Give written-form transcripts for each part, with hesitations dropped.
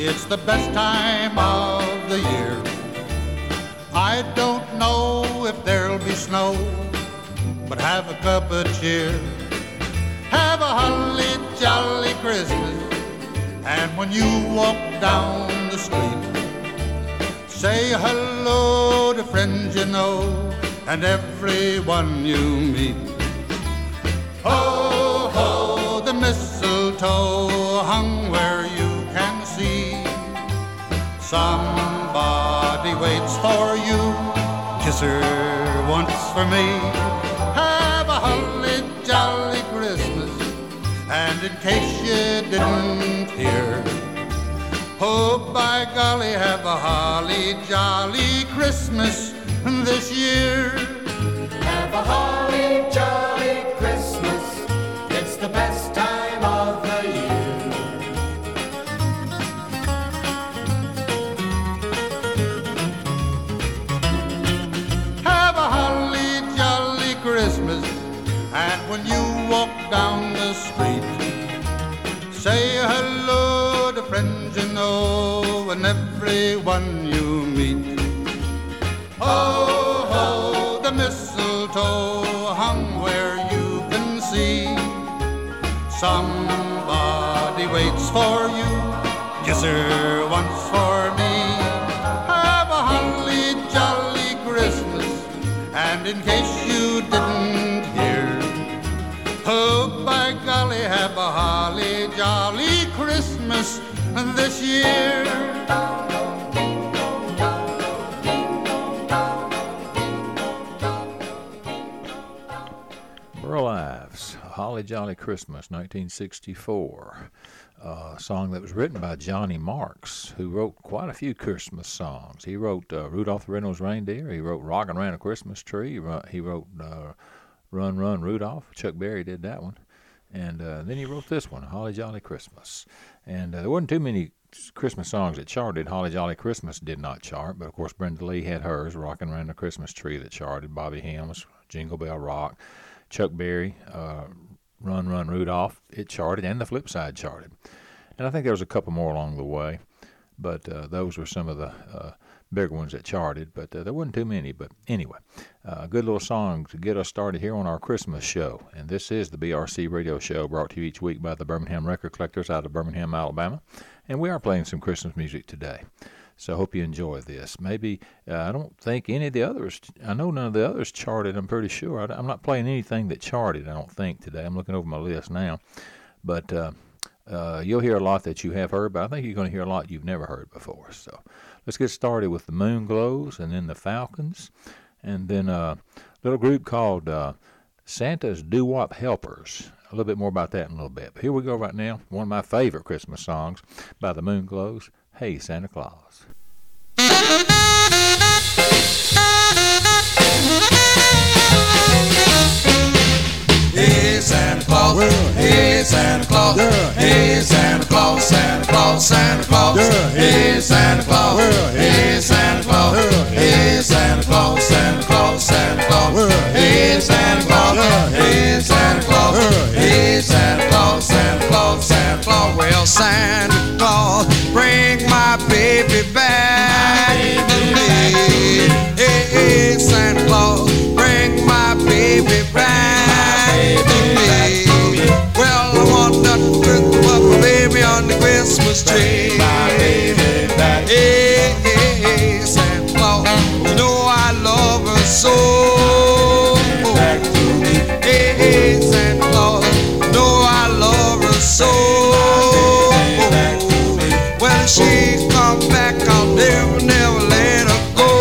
It's the best time of the year. I don't know if there'll be snow, but have a cup of cheer. Have a holly jolly Christmas, and when you walk down the street, say hello to friends you know and everyone you meet. Ho, ho, the mistletoe hung where you can see. Somebody waits for you, kiss her once for me. Have a holly jolly Christmas, and in case you didn't hear, oh, by golly, have a holly jolly Christmas this year. Have a holly jolly Christmas, it's the best time of the year. Have a holly jolly Christmas, and when you walk down the street, say hello to friends you know and everyone you meet. Oh, ho, the mistletoe hung where you can see. Somebody waits for you, kiss her once for me. Have a holly jolly Christmas, and in case you didn't hear, oh, by golly, have a holly jolly Christmas this year. Burl Ives, Holly Jolly Christmas, 1964. A song that was written by Johnny Marks, who wrote quite a few Christmas songs. He wrote Rudolph the Red-Nosed Reindeer. He wrote Rockin' Around a Christmas Tree. He wrote Run, Run, Rudolph. Chuck Berry did that one. And then he wrote this one, Holly Jolly Christmas. And there wasn't too many Christmas songs that charted. Holly Jolly Christmas did not chart, but of course Brenda Lee had hers, Rockin' Around the Christmas Tree, that charted. Bobby Hemm's Jingle Bell Rock. Chuck Berry, Run, Run, Rudolph, it charted, and the flip side charted. And I think there was a couple more along the way, but those were some of the bigger ones that charted, but there wasn't too many. But anyway, a good little song to get us started here on our Christmas show. And this is the BRC Radio Show, brought to you each week by the Birmingham Record Collectors out of Birmingham, Alabama. And we are playing some Christmas music today. So I hope you enjoy this. Maybe, I don't think any of the others, I know none of the others charted, I'm pretty sure. I'm not playing anything that charted, I don't think, today. I'm looking over my list now. But you'll hear a lot that you have heard, but I think you're going to hear a lot you've never heard before. So let's get started with the Moonglows, and then the Falcons, and then a little group called Santa's Doo-Wop Helpers. A little bit more about that in a little bit. But here we go right now. One of my favorite Christmas songs by the Moonglows, Hey Santa Claus. Hey Santa Claus, hey Santa Claus, hey Santa Claus, Santa Claus, Santa Claus, hey Santa Claus, hey Santa Claus, hey Santa Claus, Santa Claus, Santa Claus, hey Santa Claus, hey Santa Claus, hey Santa Claus, Santa Claus, Santa Claus. Well, Santa Claus, bring my baby back to me. Hey Santa Claus, bring my baby back to me. Well, I want nothing but my baby on the Christmas tree. My baby back. Hey, hey, hey, Santa Claus, you know I love her so. Hey, hey, Santa Claus, you know I love her so. When she comes back, I'll never, never let her go.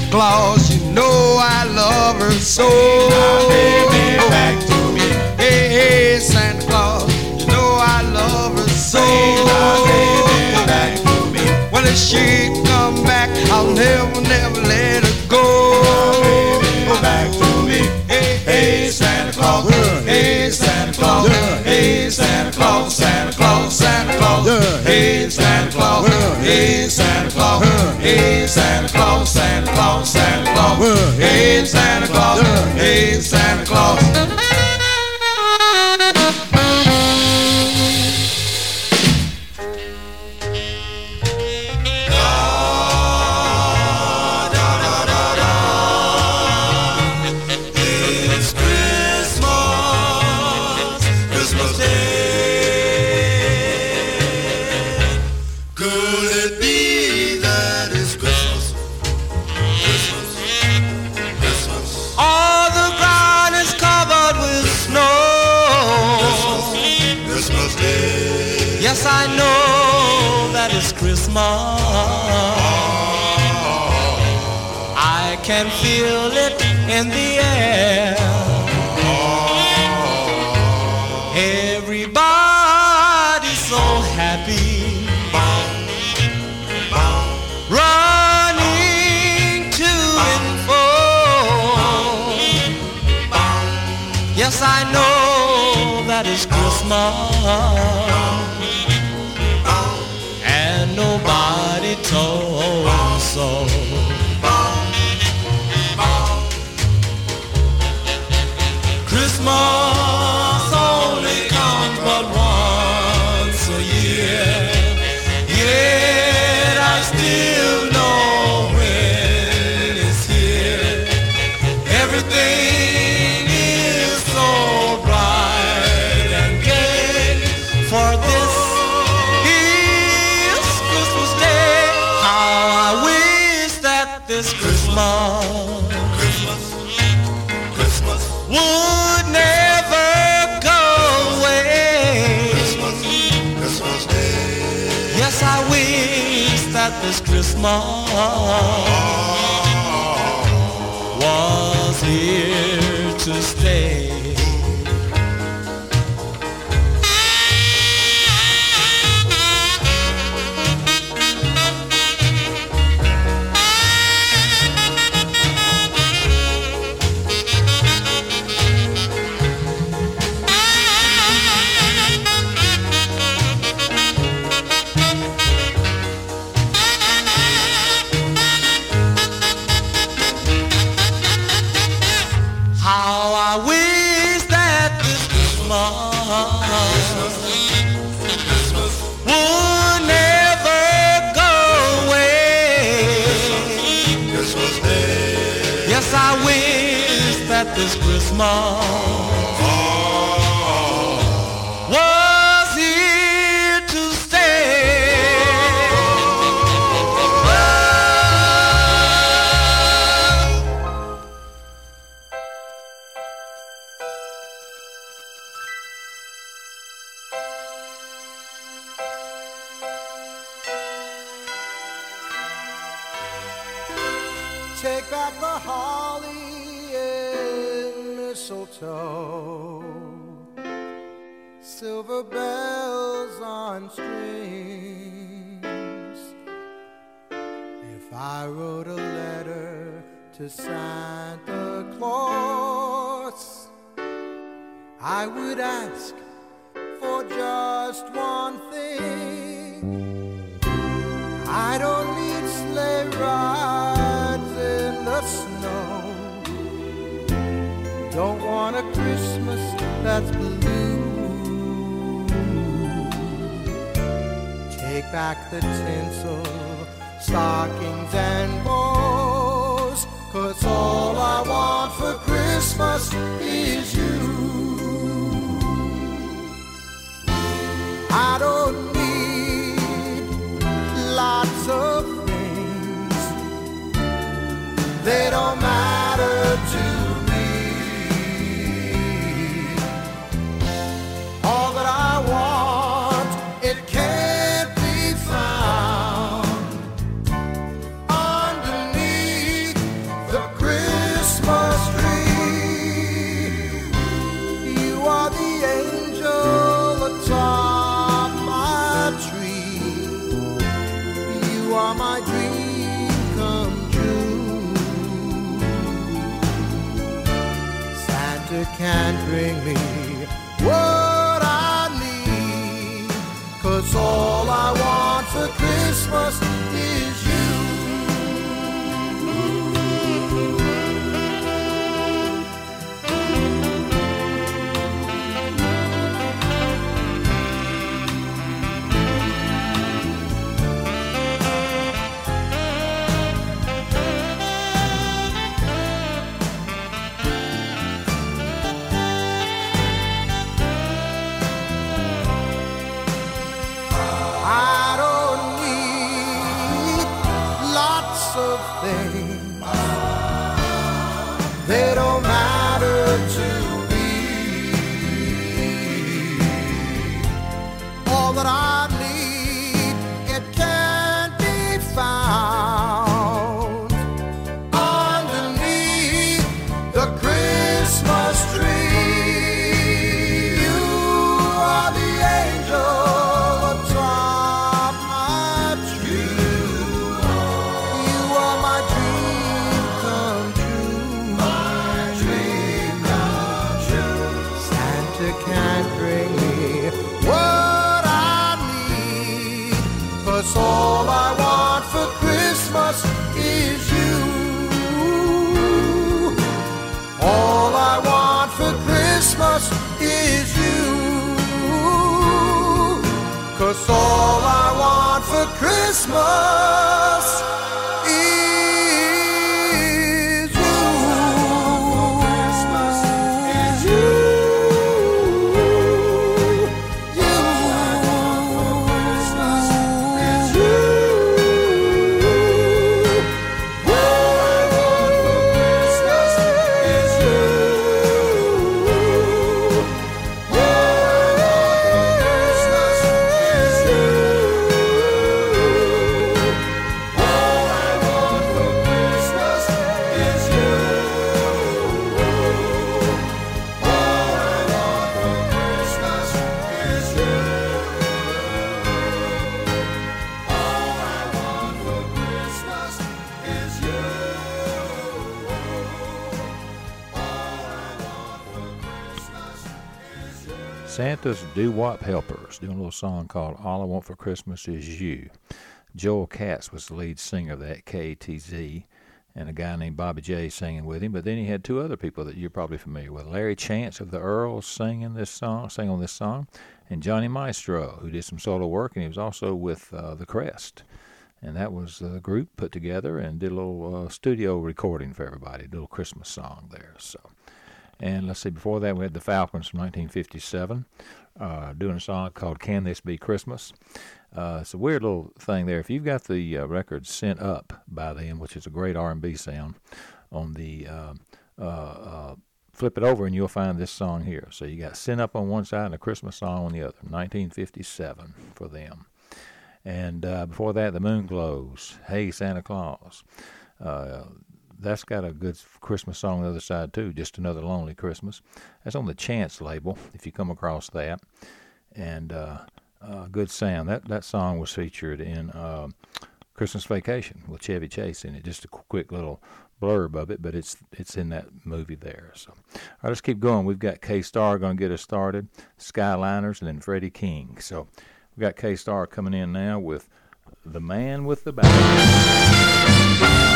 Claus, you know I love her so. Now, baby, back to me. Hey, hey, Santa Claus, you know I love her so. Now, baby, back to me. Well, if she come back, I'll never, never let her go. Now, baby, back to me. Hey, hey, Santa Claus, hey, Santa Claus, hey, Santa Claus, Santa Claus, Santa Claus, hey, Santa Claus, hey, Santa Claus, hey, Santa Claus, Santa Claus, Santa Claus, hey, Santa Claus, hey, Santa Claus. Yes, I know that it's Christmas. I can feel it in the air. Everybody's so happy, running to and fro. Yes, I know that it's Christmas. Nobody told me so. Christmas only comes but once a year. Yet I still know when it's here. Everything is so bright and gay. For this this Christmas would never go away. Christmas Day. Yes, I wish that this Christmas was here to stay. Would never go away. Christmas Day. Yes, I wish that this Christmas was here to stay. Take back the holly and mistletoe, silver bells on strings. If I wrote a letter to Santa Claus, I would ask for just one thing. I don't need sleigh rides in the snow. Don't want a Christmas that's blue. Take back the tinsel, stockings and bows, 'cause all I want for Christmas is you. I don't need lots of things, they don't matter to me. All that I want, it can't be found dream come true. Santa can't bring me what I need, 'cause all I want for Christmas is you. I don't need lots of things. They don't matter to me. All that I need, it can't be found underneath the Christmas tree. You are the angel atop my tree. You are my dream come true. My dream come true. Santa can't bring me what I need, 'cause all I want for Christmas is you. All I want for Christmas is you. 'Cause all I want for Christmas is you. Is you. You. Is you. All I want for Christmas is you. Santa's Doo-Wop Helpers doing a little song called All I Want for Christmas Is You. Joel Katz was the lead singer of that, KATZ, and a guy named Bobby J singing with him. But then he had two other people that you're probably familiar with. Larry Chance of the Earls sang on this song, and Johnny Maestro, who did some solo work, and he was also with The Crest. And that was a group put together and did a little studio recording for everybody, a little Christmas song there. So, and let's see, before that we had the Falcons from 1957 doing a song called Can This Be Christmas? It's a weird little thing there. If you've got the record Sent Up by them, which is a great R&B sound, on the flip it over and you'll find this song here. So you got Sent Up on one side and a Christmas song on the other, 1957 for them. And before that, the Moonglows, Hey Santa Claus. That's got a good Christmas song on the other side too, Just Another Lonely Christmas. That's on the Chance label, if you come across that. And good sound. That song was featured in Christmas Vacation with Chevy Chase in it. Just a quick little blurb of it, but it's in that movie there. So, all right, let's keep going. We've got K-Star going to get us started, Skyliners, and then Freddie King. So we've got K-Star coming in now with The Man with the Bag.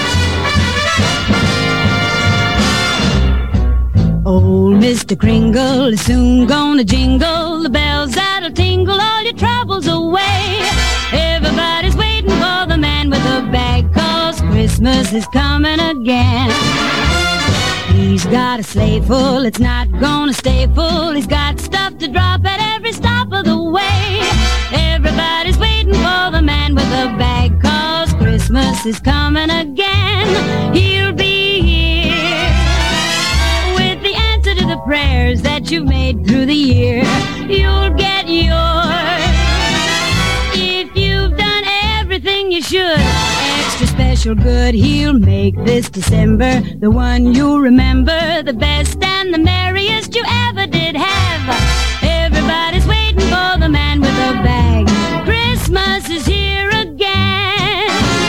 Old Mr. Kringle is soon gonna jingle the bells that'll tingle all your troubles away. Everybody's waiting for the man with the bag, 'cause Christmas is coming again. He's got a sleigh full, it's not gonna stay full. He's got stuff to drop at every stop of the way. Everybody's waiting for the man with the bag, 'cause Christmas is coming again. He'll be here with the answer to the prayers that you've made through the year. You'll get yours if you've done everything you should. Extra special good, he'll make this December the one you'll remember, the best and the merriest you ever did have. Everybody's waiting for the man with the bag. Christmas is here again.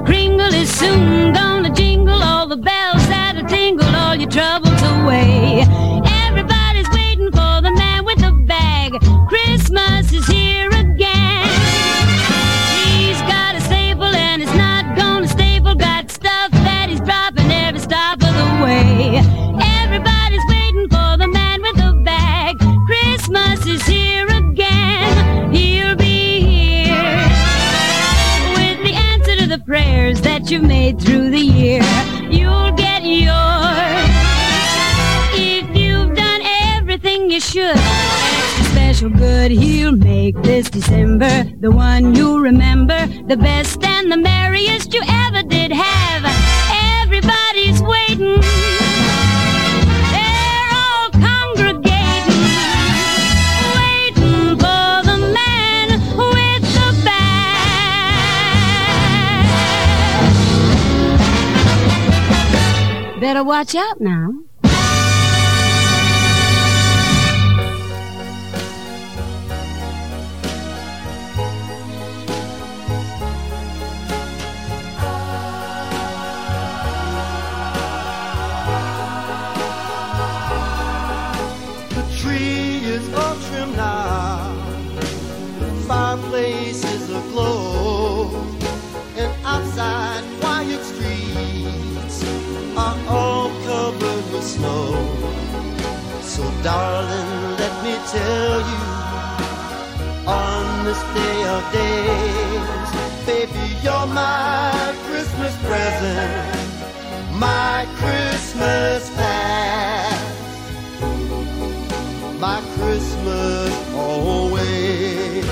Kringle is soon gonna jingle all the bells that'll tingle all your troubles away. Everybody's waiting for the man with the bag. Christmas is here again. He's got a staple and it's not gonna staple. Got stuff that he's dropping every stop of the way. Everybody's waiting for the man with the bag. Christmas is here again. He'll be here with the answer to the prayers that you've made through the year. You'll get yours if you've done everything you should. Extra special good he'll make this December, the one you'll remember, the best and the merriest you ever did have. Everybody's waiting. They're all congregating, waiting for the man with the bag. Better watch out now. The tree is all trimmed now, the fireplace is aglow, and outside quiet streets are all covered with snow. So darling, let me tell you, on this day of days, baby, you're my Christmas present, my Christmas past, my Christmas always.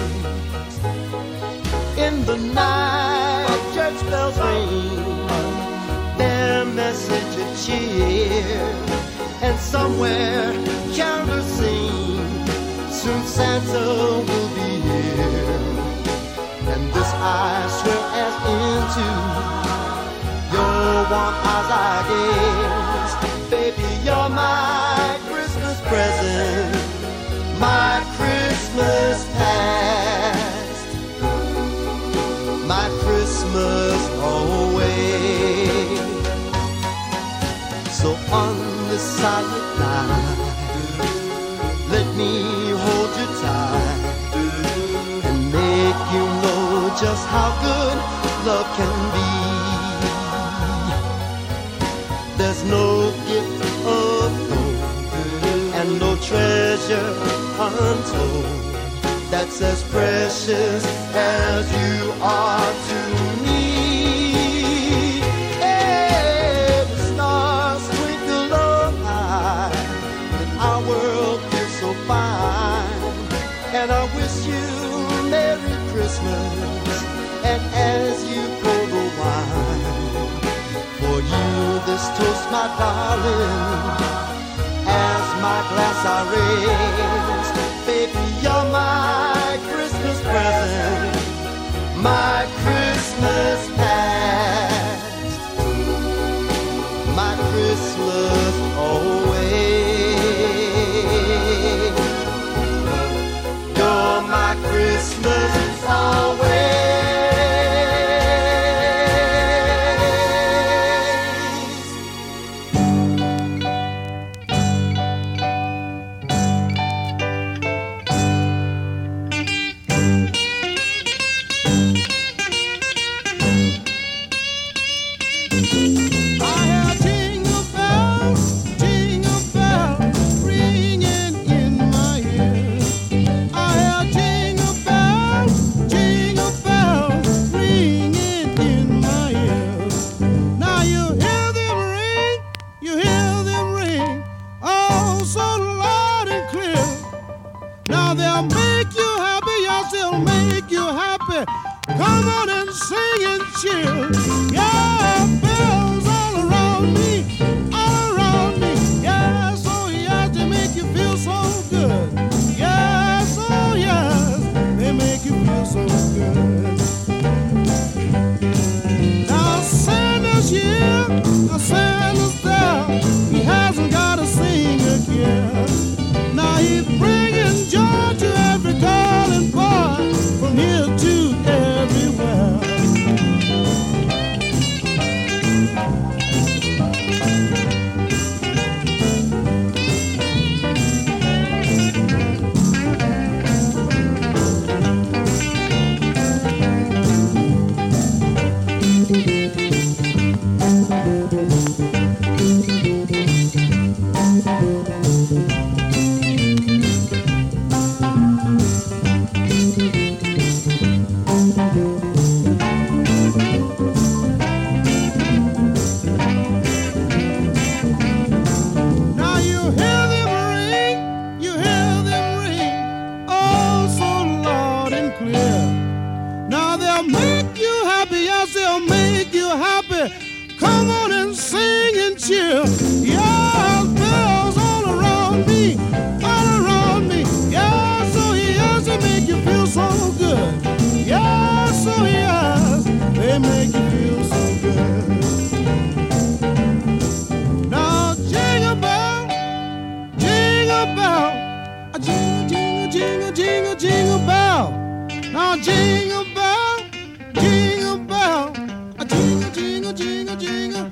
In the night, church bells ring, their message of cheer, and somewhere carolers sing, soon Santa will be here. And this I swear as into your warm eyes I gaze, baby, you're my Christmas present, my Christmas past, my Christmas always. So on this silent night, let me hold you tight and make you know just how good love can be. There's no gift of gold and no treasure untold that's as precious as you are to me. Hey, the stars twinkle on high, and our world feels so fine. And I wish you Merry Christmas, and as you pour the wine, for you this toast, my darling, as my glass I raise, baby, you're my Christmas present, my Christmas past, my Christmas always. You're my Christmas always. Come on and sing and cheer. Yeah, bells all around me, all around me. Yes, oh yes, they make you feel so good. Yes, oh yes, they make you feel so good. Now jingle bell, jingle bell, a jingle, jingle, jingle, jingle, jingle bell. Now jingle bell, jingle bell, a jingle, jingle, jingle, jingle.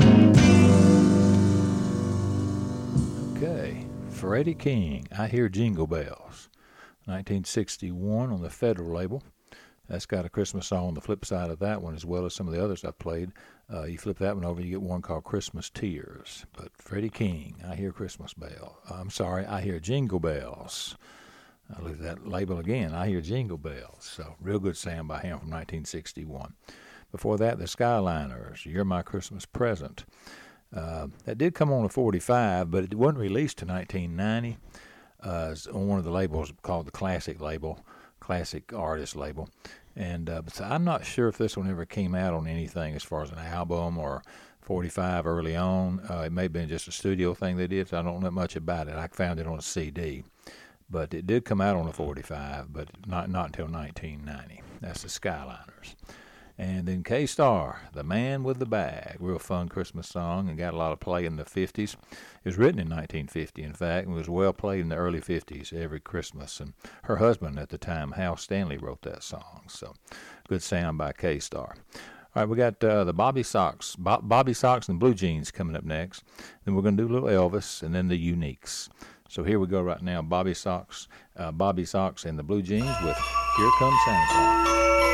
Okay, Freddie King, I Hear Jingle Bells, 1961 on the Federal label. That's got a Christmas song on the flip side of that one, as well as some of the others I've played. You flip that one over, you get one called Christmas Tears. But Freddie King, I Hear Christmas Bell. I Hear Jingle Bells. I look at that label again, I Hear Jingle Bells. So, real good sound by him from 1961. Before that, the Skyliners, You're My Christmas Present. That did come on a 45, but it wasn't released to 1990 on one of the labels called the Classic label, Classic Artist label. And so I'm not sure if this one ever came out on anything as far as an album or 45 early on. It may have been just a studio thing they did, so I don't know much about it. I found it on a CD. But it did come out on a 45, but not until 1990. That's the Skyliners. And then K-Star, The Man with the Bag, real fun Christmas song and got a lot of play in the 50s. It was written in 1950, in fact, and was well played in the early 50s every Christmas. And her husband at the time, Hal Stanley, wrote that song. So good sound by K-Star. All right, we got the Bobby Sox and the Blue Jeans coming up next. Then we're going to do a little Elvis and then the Uniques. So here we go right now, Bobby Sox and the Blue Jeans with Here Comes Santa Claus.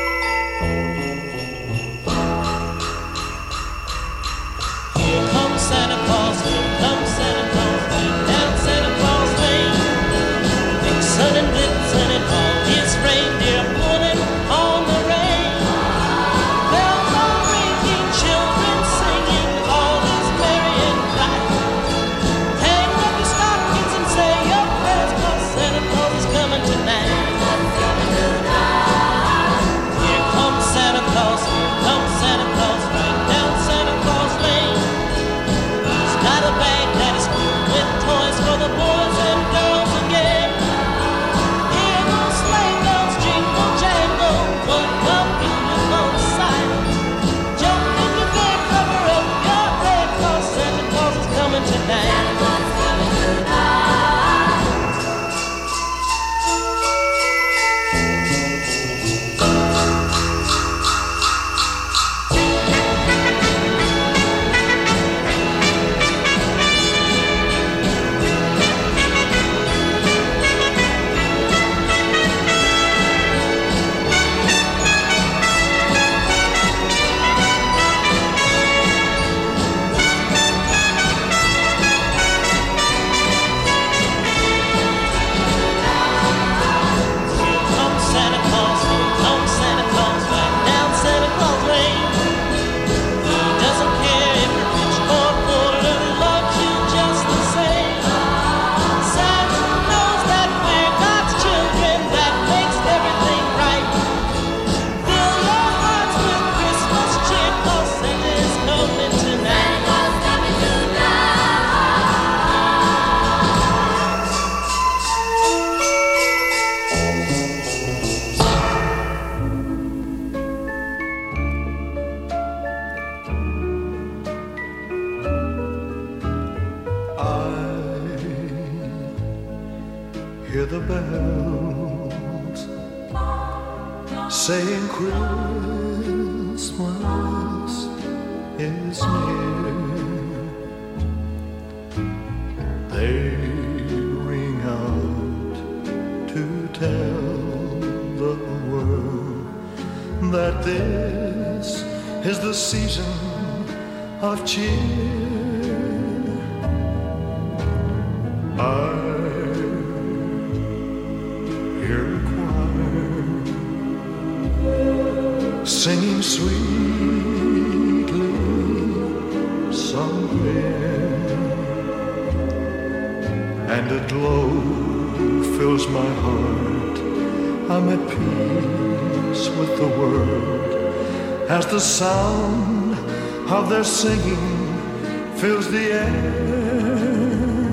Here comes Santa Claus, here comes Santa Claus, right down Santa Claus Lane. Big sun and blitzen and all his reindeer pulling on the rein. Bells are ringing, children singing, all is merry and bright. Hang up your stockings and say your prayers, 'cause Santa Claus is coming tonight. Here comes Santa Claus, right down Santa Claus Lane. He's got a bag that is filled with toys for the boys and girls again. Here goes sleigh bells, jingle jangle, look up in your own sight. Jump in your bed, cover up your head, 'cause Santa Claus is coming tonight. Hear the bells saying Christmas is near. They ring out to tell the world that this is the season of cheer. I hear a choir singing sweetly somewhere, and a glow fills my heart. I'm at peace with the world as the sound of their singing fills the air.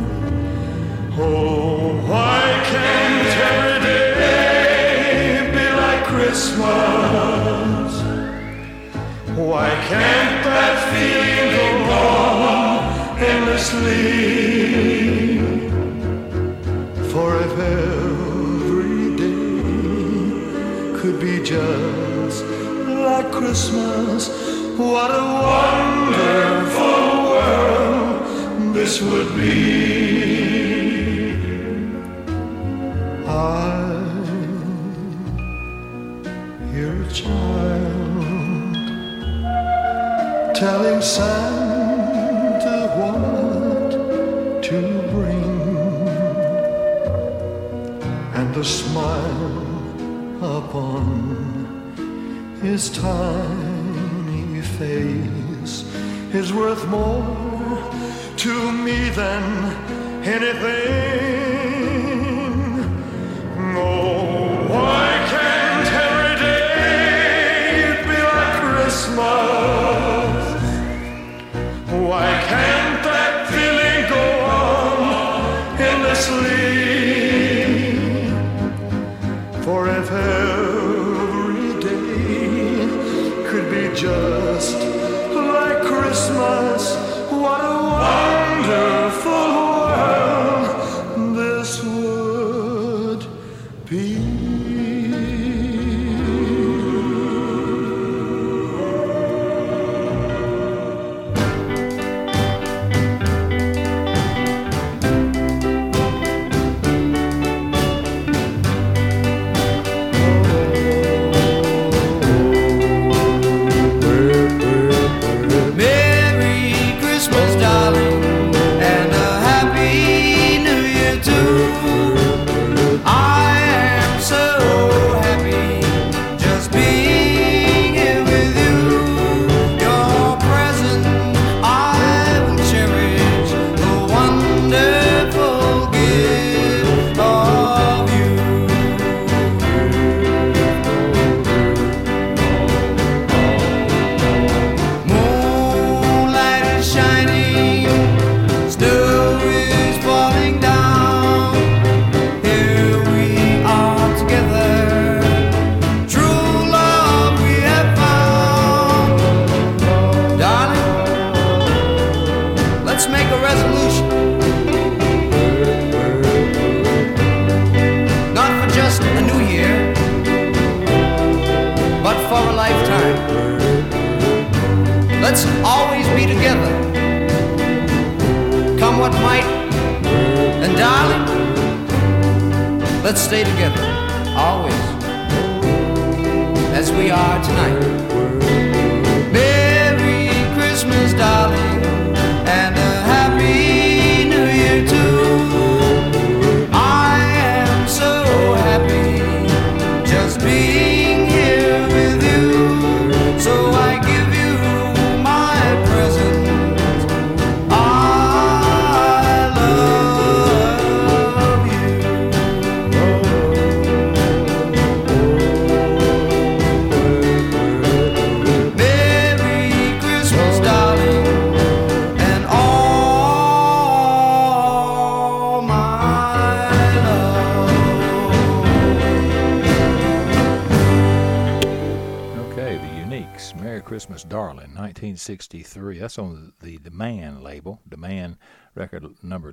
Oh, why can't every day be like Christmas? Why can't that feeling go on endlessly? For if every day could be just like Christmas, what a wonderful world this would be. I hear a child telling Santa what to bring, and the smile upon his tiny face is worth more to me than anything. Oh, why can't every day be like Christmas? Why can't that feeling go on endlessly? For if every day could be just like Christmas, what a wonderful world this would be. Let's always be together, come what might, and darling, let's stay together, always, as we are tonight. Merry Christmas, darling, and a Happy New Year too. I am so happy just being here with you, so I give you Christmas Darling, 1963. That's on the Demand label, Demand record number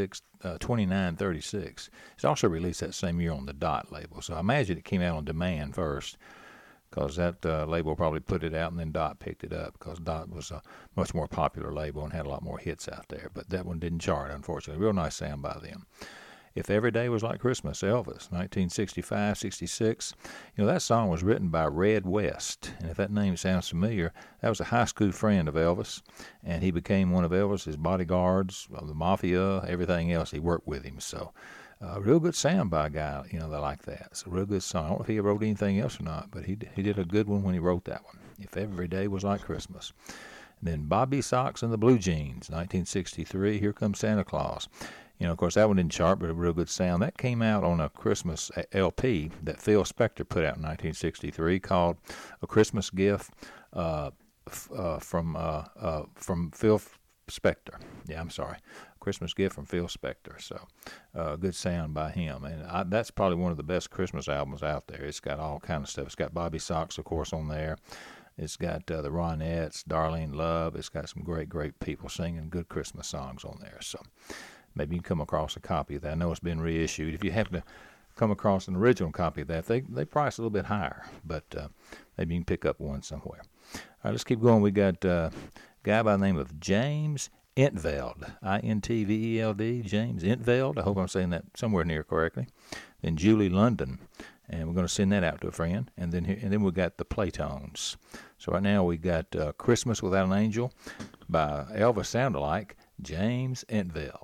2936. It's also released that same year on the Dot label. So I imagine it came out on Demand first, because that label probably put it out and then Dot picked it up, because Dot was a much more popular label and had a lot more hits out there. But that one didn't chart, unfortunately. Real nice sound by them. If Every Day Was Like Christmas, Elvis, 1965, 66. You know, that song was written by Red West, and if that name sounds familiar, that was a high school friend of Elvis, and he became one of Elvis's bodyguards, the mafia, everything else. He worked with him, so real good sound by a guy, you know, that like that. It's a real good song. I don't know if he wrote anything else or not, but he did a good one when he wrote that one. If Every Day Was Like Christmas. And then Bobby Sox and the Blue Jeans, 1963, Here Comes Santa Claus. You know, of course, that one didn't chart, but a real good sound. That came out on a Christmas LP that Phil Spector put out in 1963 called A Christmas Gift from Phil Spector. Yeah, I'm sorry. Christmas Gift from Phil Spector. So, good sound by him. And that's probably one of the best Christmas albums out there. It's got all kind of stuff. It's got Bobby Sox, of course, on there. It's got the Ronettes, Darlene Love. It's got some great, great people singing good Christmas songs on there. So, maybe you can come across a copy of that. I know it's been reissued. If you happen to come across an original copy of that, they price a little bit higher, but maybe you can pick up one somewhere. All right, let's keep going. We got a guy by the name of James Entveld, I-N-T-V-E-L-D, James Entveld. I hope I'm saying that somewhere near correctly. Then Julie London, and we're going to send that out to a friend. And then we got the Playtones. So right now we got Christmas Without an Angel by Elvis Sound-alike, James Entveld.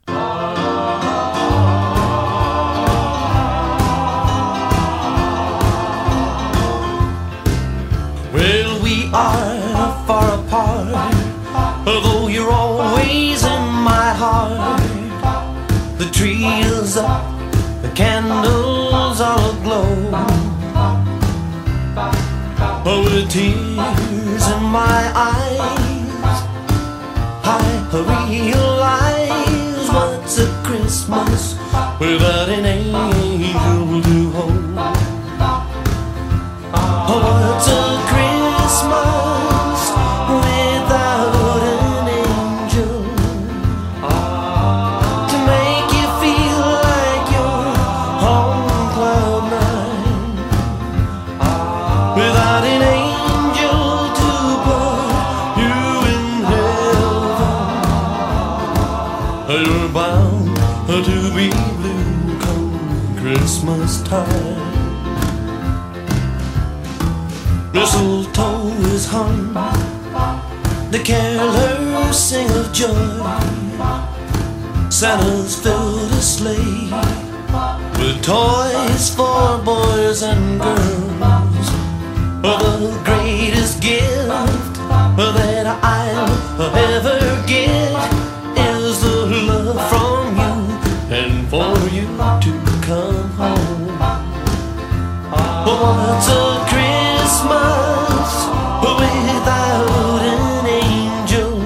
Well, we are far apart, although you're always in my heart. The tree is up, the candles are aglow. Oh, with tears in my eyes, I realize what's a Christmas without an angel to hold. Oh, what's a Christmas without an angel to make you feel like you're on cloud nine, without an angel to put you in heaven. You're bound to be blue come Christmas time. Mistletoe is hung, the carolers sing of joy. Santa's filled a sleigh with toys for boys and girls. The greatest gift that I'll ever get is the love from you and for you to come home. What's a Christmas without an angel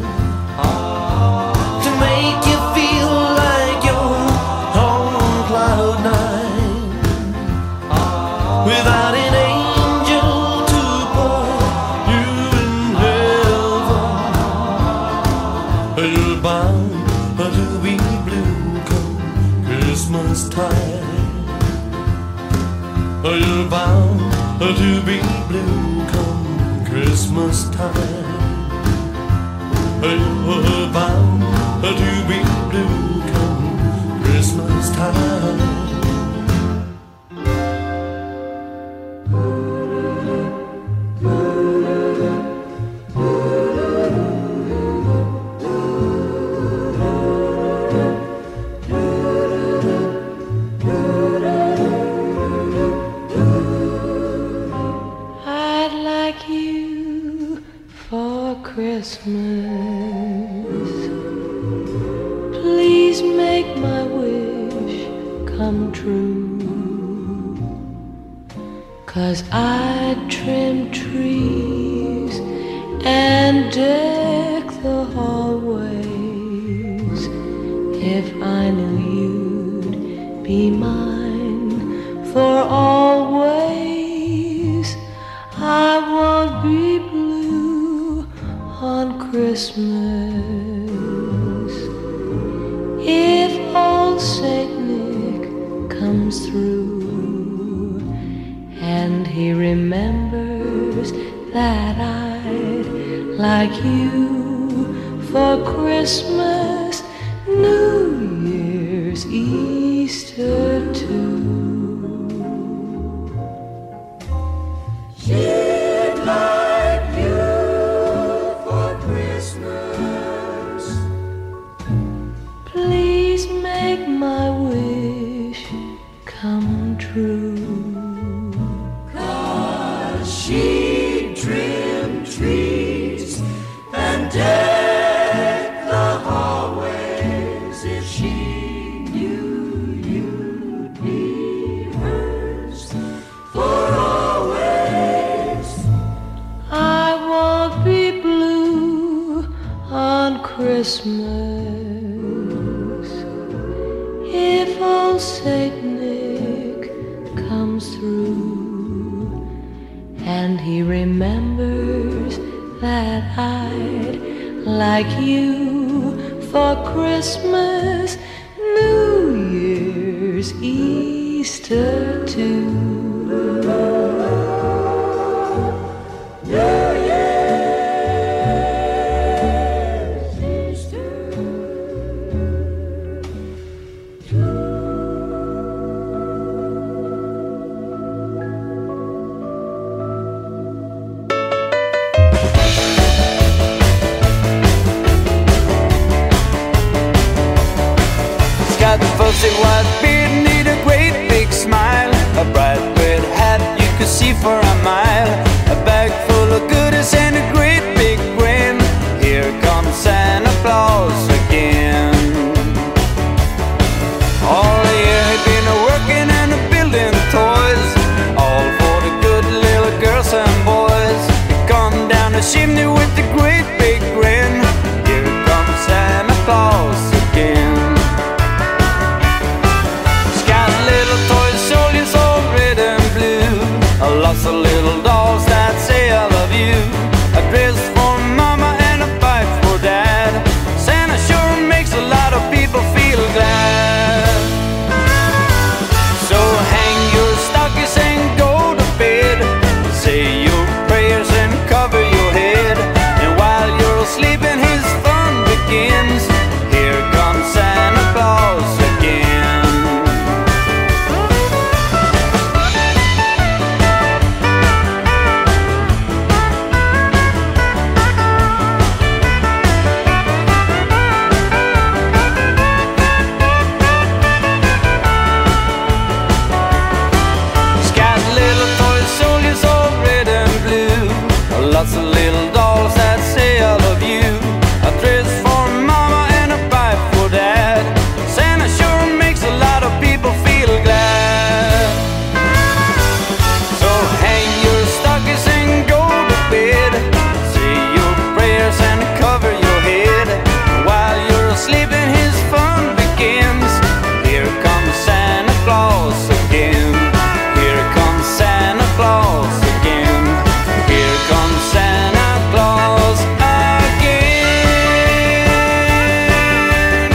to make you feel like you're on cloud nine, without an angel to put you in heaven. You're bound to be blue come Christmas time. You're bound to be blue come Christmas time. You're bound to be blue come Christmas time. Please make my wish come true, 'cause I'd trim trees and deck the hallways if I knew you'd be mine for always. I won't be blue on Christmas if old Saint Nick comes through and he remembers that I'd like you for Christmas, New Year's, Easter too. She'd like you for Christmas. Please make my wish come true. 'Cause she'd trim trees and deck the hallways if she knew you'd be Christmas. If old Saint Nick comes through and he remembers that I'd like you for Christmas, New Year's, Easter too. Fuzzy white beard need a great big smile, a bright red hat you could see for a mile, a bag full of goodies and a great big grin. Here comes Santa Claus again. All year he'd been working and building toys, all for the good little girls and boys. He come down the chimney with a great big grin. Here comes Santa Claus again. Lots of little dolls that say I love you, a dress for mama and a bike for dad. Santa sure makes a lot of people feel glad. So hang your stockings and go to bed, say your prayers and cover your head, and while you're sleeping his fun begins. Here comes Santa Claus again. Lots of little dolls that say I love you, a dress for mama and a bike for dad. Santa sure makes a lot of people feel glad. So hang your stockings and go to bed, say your prayers and cover your head. While you're sleeping his fun begins. Here comes Santa Claus again. Here comes Santa Claus again. Here comes Santa Claus again.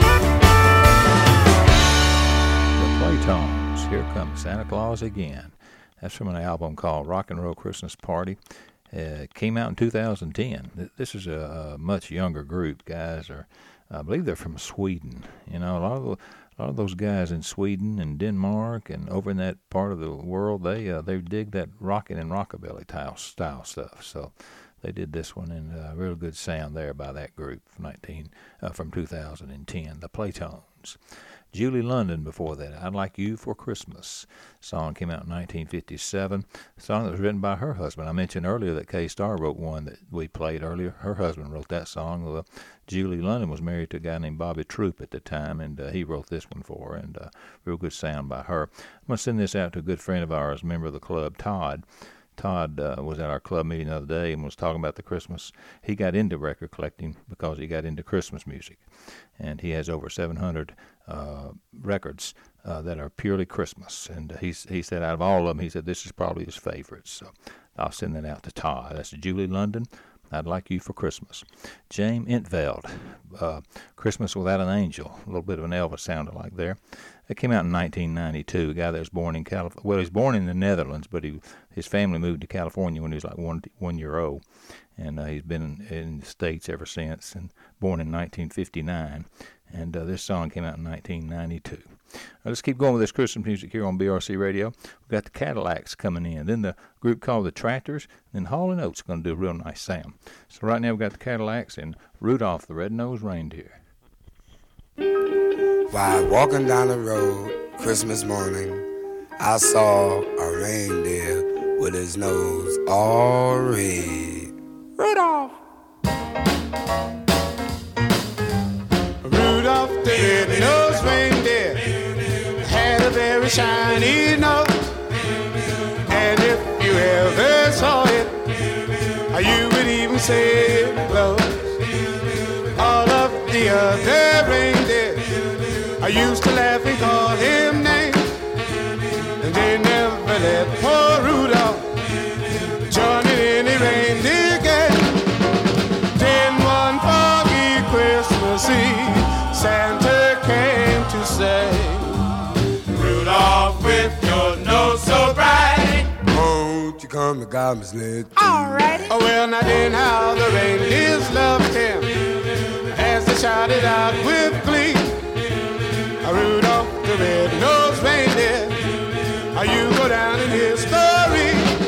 The Playtones, Here Comes Santa Claus Again. That's from an album called Rock and Roll Christmas Party. It came out in 2010. This is a much younger group. Guys are, I believe they're from Sweden. You know, a lot of those guys in Sweden and Denmark and over in that part of the world, they dig that rockin' and rockabilly style stuff. So they did this one, and a real good sound there by that group from 2010, the Playtones. Julie London before that, I'd Like You for Christmas. Song came out in 1957. A song that was written by her husband. I mentioned earlier that Kay Starr wrote one that we played earlier. Her husband wrote that song. Julie London was married to a guy named Bobby Troop at the time, and he wrote this one for her, and real good sound by her. I'm going to send this out to a good friend of ours, member of the club, Todd. Todd was at our club meeting the other day and was talking about the Christmas. He got into record collecting because he got into Christmas music, and he has over 700 records that are purely Christmas. And he said out of all of them, he said this is probably his favorite. So I'll send that out to Todd. That's Julie London. I'd Like You for Christmas. James Intveld, Christmas Without an Angel. A little bit of an Elvis sounded like there. It came out in 1992. A guy that was born in California. Well, he was born in the Netherlands, but his family moved to California when he was like one year old. And he's been in the States ever since, and born in 1959. And this song came out in 1992. Let's keep going with this Christmas music here on BRC Radio. We've got the Cadillacs coming in. Then the group called the Tractors. Then Hall & Oates is going to do a real nice sound. So right now we've got the Cadillacs and Rudolph the Red-Nosed Reindeer. While walking down the road Christmas morning, I saw a reindeer with his nose all red. Rudolph! Rudolph the red-nosed reindeer had a very shiny nose, and if you ever saw it, you would even say it glows. All of other reindeer. I used to laugh and call him names, and they never let poor Rudolph join in any reindeer game. Then one foggy Christmas Eve, Santa came to say, Rudolph, with your nose so bright, won't you come to God's sled? Alrighty. Oh, well, now then how the reindeers loved him as they shouted out with glee, Rudolph the red-nosed reindeer, you go down in history.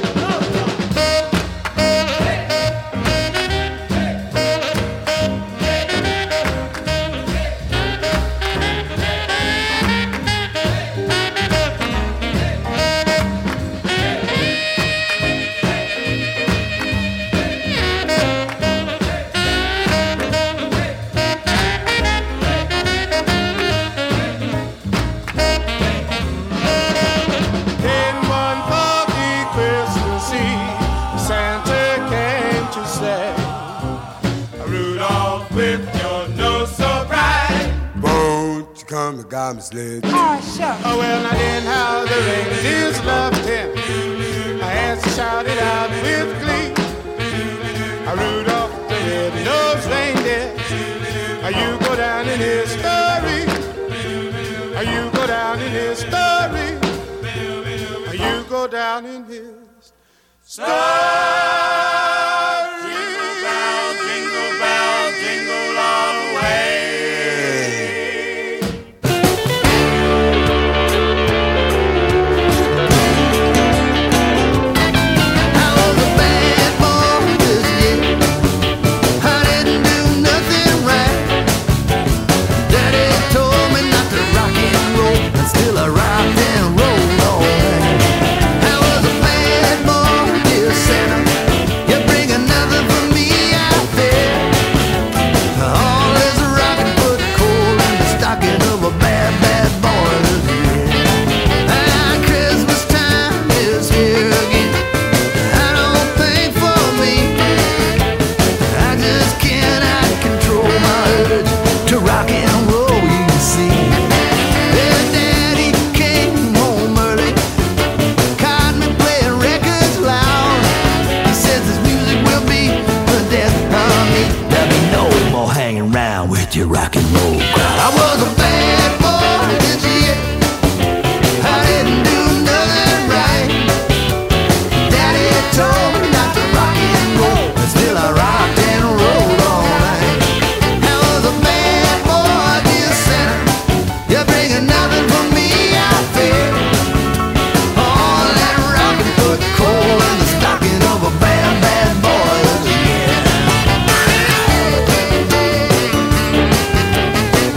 Come to God's sled. Oh, sure. Oh, well, now then how the reindeers loved him as he shouted out with glee, Rudolph the red-nosed reindeer, you go down in history. You go down in history. You go down in his story. Jingle bell, jingle all the way. Your rock and roll crowd. I was a bad boy this year. I didn't do nothing right. Daddy told me not to rock and roll, but still I rocked and rolled all night. I was a bad boy, dear Santa. You bring nothing for me, I fear. All that rockin' put coal in the stocking of a bad, bad boy this year.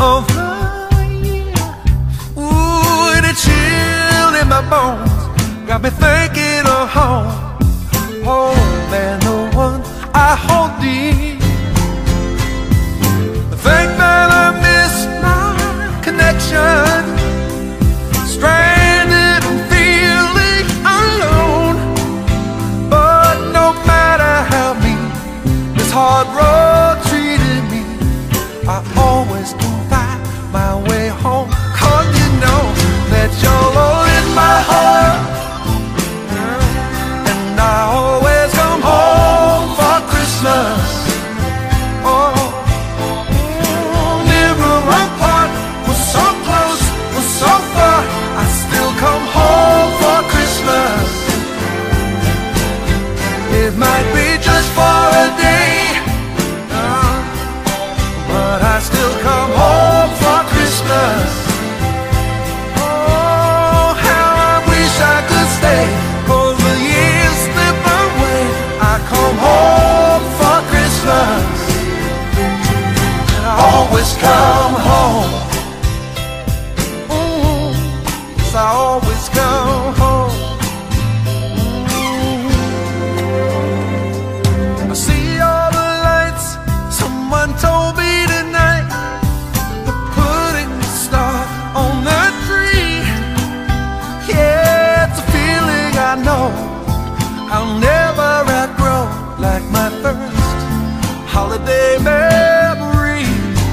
of the year. Ooh, and a chill in my bones got me thinking of home. Home and the one I hold dear. I think that I miss my connection, stranded and feeling alone. But no matter how mean this hard road treated me, I always can find my way home. 'Cause you know that you're all in my heart, and I always come home for Christmas. Oh, never apart, we're so close, we're so far. I still come home for Christmas. It might be just for a day, but I still come home for Christmas. Oh, how I wish I could stay, 'cause the years slip away. I come home for Christmas, and I always come home. Yes, I always come home. I see all the lights. Someone told me tonight they're putting a star on the tree. Yeah, it's a feeling I know I'll never outgrow, like my first holiday memory.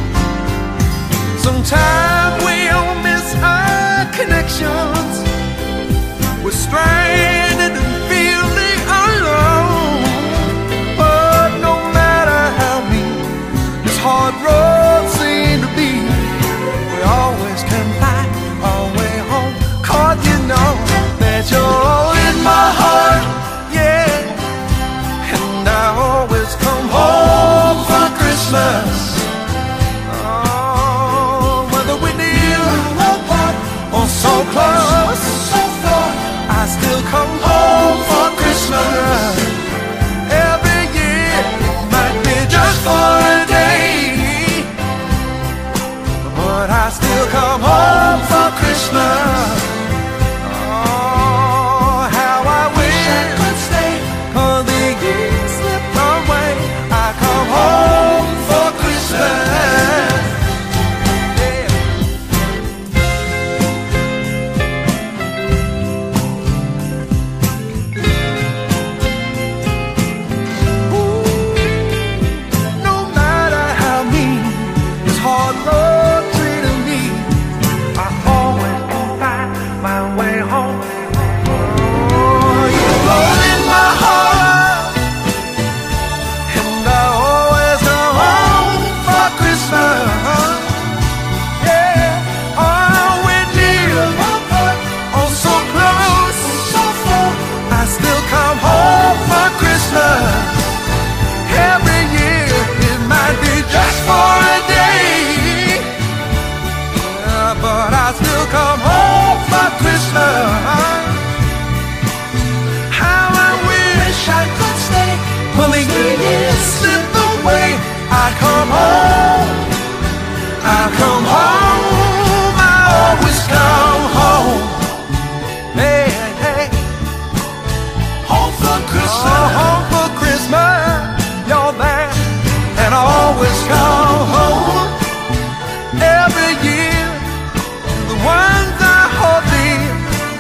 Sometimes we all miss our connections. We're stranded and feeling alone. But no matter how mean this hard road seems to be, we always can find our way home. 'Cause you know that you're all in my heart, yeah. And I always come home for Christmas. Oh, whether we're near or so close, I still come home for Christmas. Every year, it might be just for a day, but I still come home for Christmas. Oh, how I wish I could stay, 'cause the years slip away. I come home for Christmas. No matter how mean this hard road treated me, I always can find my way home. Oh, you're all in my heart, and I always come home for Christmas. Yeah, oh, we're near, oh, so close, so far. I still come home for Christmas. Every year, it might be just for a day, but I still come home for Christmas. How I wish I could stay, when the years slip away. I come home, I come home, I always come home. Hey, hey, home for Christmas, home for Christmas. You're there, and I always come home. Every year, the ones I hold dear.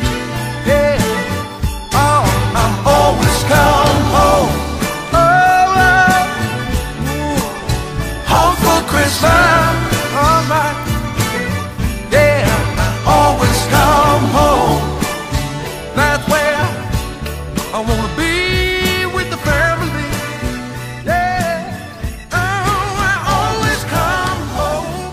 Yeah, oh, I'm always come home. Oh, home for Christmas. All right. Yeah, I always come home. That's where I wanna be, with the family. Yeah, oh, I always come home.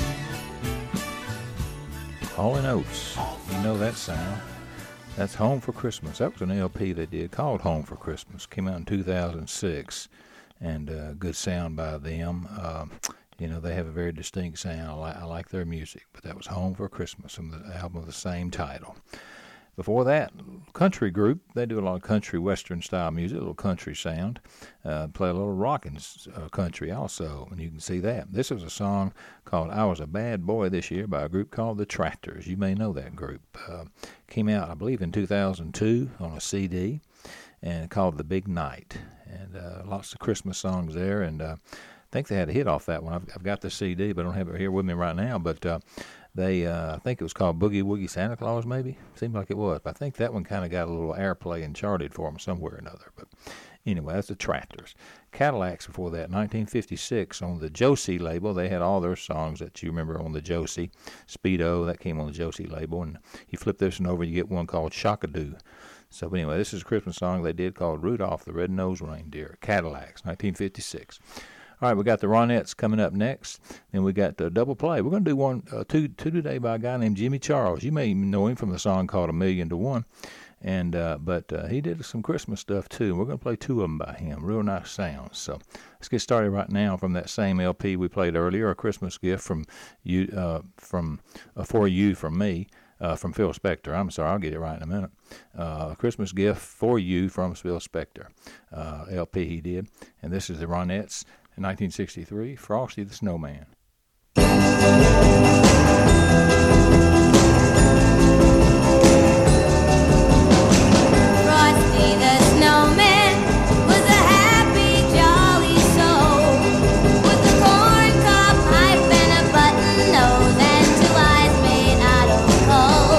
Hall & Oates, you know that sound. That's Home for Christmas. That was an LP they did called Home for Christmas. Came out in 2006, and good sound by them. You know, they have a very distinct sound. I like their music, but that was Home for Christmas from the album of the same title. Before that, country group. They do a lot of country western style music, a little country sound. Play a little rockin' country also, and you can see that. This is a song called "I Was a Bad Boy This Year" by a group called the Tractors. You may know that group. Came out, I believe, in 2002 on a CD, and called "The Big Night." And lots of Christmas songs there, and I think they had a hit off that one. I've got the CD, but I don't have it here with me right now. But they, I think it was called "Boogie Woogie Santa Claus," maybe. Seemed like it was. But I think that one kind of got a little airplay and charted for them somewhere or another. But anyway, that's the Tractors. Cadillacs before that, 1956, on the Josie label. They had all their songs that you remember on the Josie. Speedo, that came on the Josie label. And you flip this one over, you get one called Shockadoo. So anyway, this is a Christmas song they did called "Rudolph the Red-Nosed Reindeer." Cadillacs, 1956. All right, we got the Ronettes coming up next. Then we got the double play. We're going to do two today by a guy named Jimmy Charles. You may know him from the song called "A Million to One." And but he did some Christmas stuff too. We're going to play two of them by him. Real nice sounds. So let's get started right now from that same LP we played earlier, "A Christmas Gift from you, for you from me." From Phil Spector. I'm sorry, I'll get it right in a minute. "A Christmas Gift for You" from Phil Spector. LP he did. And this is the Ronettes in 1963, "Frosty the Snowman." Frosty the Snowman was a happy, jolly soul, with a corn cob pipe and a button nose and two eyes made out of coal.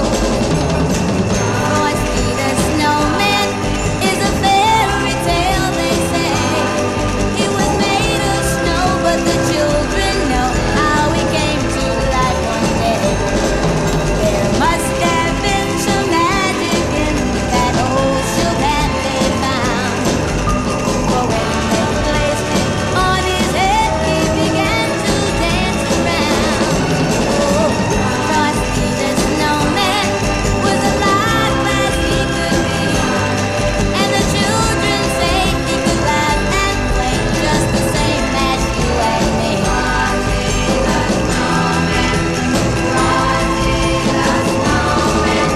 Frosty the Snowman is a fairy tale, they say. He was made of snow, but the children know how he came to life one day. There must have been some magic in that old shoe that they found, for when they placed it on his head, he began to dance around. Oh, Frosty the Snowman was alive as he could be, and the children say he could laugh and play just the same as you and me. Frosty the Snowman, Frosty the Snowman.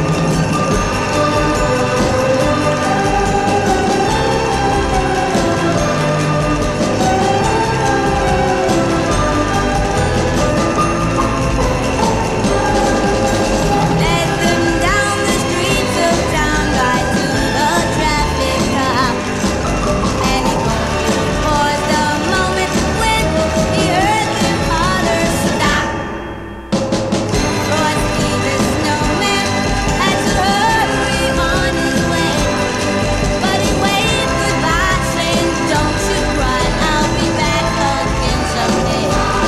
Led them down the streets of town right to the traffic cop, and he only paused a moment when he heard them holler, "Stop!" Frosty the Snowman had to hurry on his way, but he waved goodbye, saying, "Don't you cry, I'll be back again someday."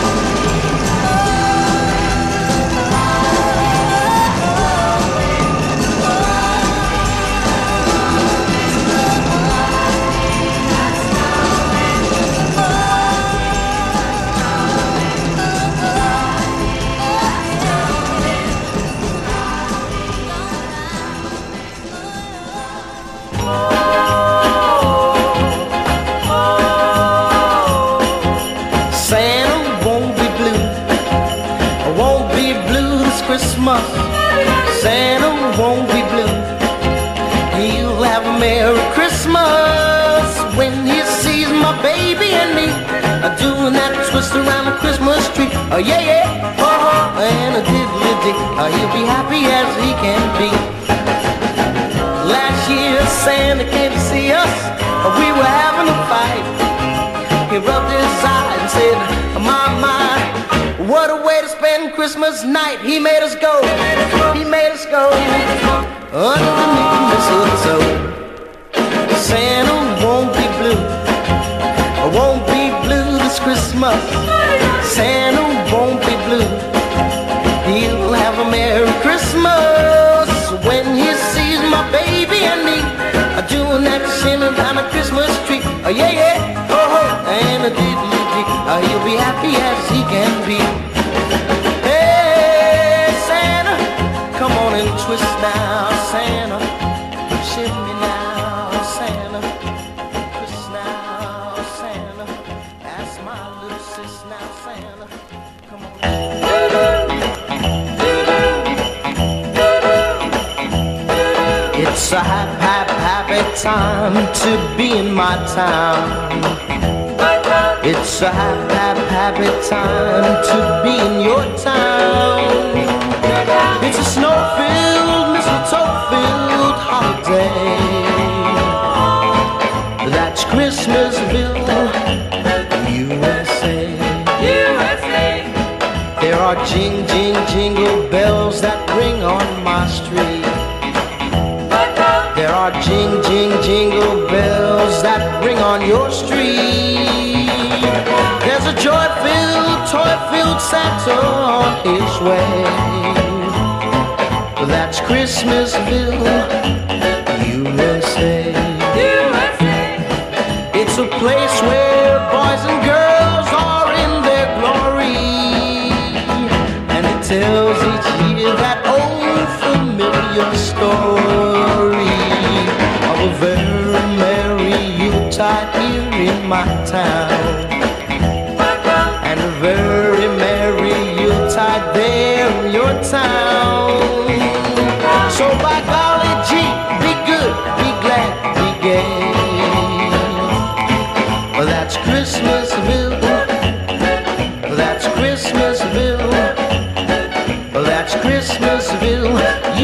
Santa won't be blue, won't be blue this Christmas. Santa won't be blue, he'll have a Merry Christmas when he sees my baby and me doing that twist around the Christmas tree. Oh yeah, yeah, oh, and a diddly-dee, he'll be happy as he can be. Last year Santa came to see us, we were having a fight. He rubbed his eye and said, my, what a way to spend Christmas night. He made us go, he made us go underneath the mistletoe. Santa won't be blue, won't be blue this Christmas. Santa won't be blue, he'll have a Merry Christmas when he sees my baby and me doing that sin around the Christmas tree. Oh yeah, yeah, oh, and a diddly-dee, he'll be happy as he can be. Hey, Santa, come on and twist now, Santa. Shimmy now, Santa. Twist now, Santa. That's my little sis now, Santa. Come on. It's a happy time to be in my town. It's a happy time to be in your town. It's a snow-filled, mistletoe-filled holiday. That's Christmasville, USA. USA. There are jingle bells that ring on my street. There are jingle bells that ring on your street. There's a joy-filled, toy-filled Santa on his way. That's Christmasville, USA. It's a place where boys and girls are in their glory, and it tells each year that old familiar story of a very merry Yuletide here in my town, and a very merry Yuletide there in your town. So by golly gee, be good, be glad, be gay. Well, that's Christmasville. That's Christmasville. Well, that's Christmasville.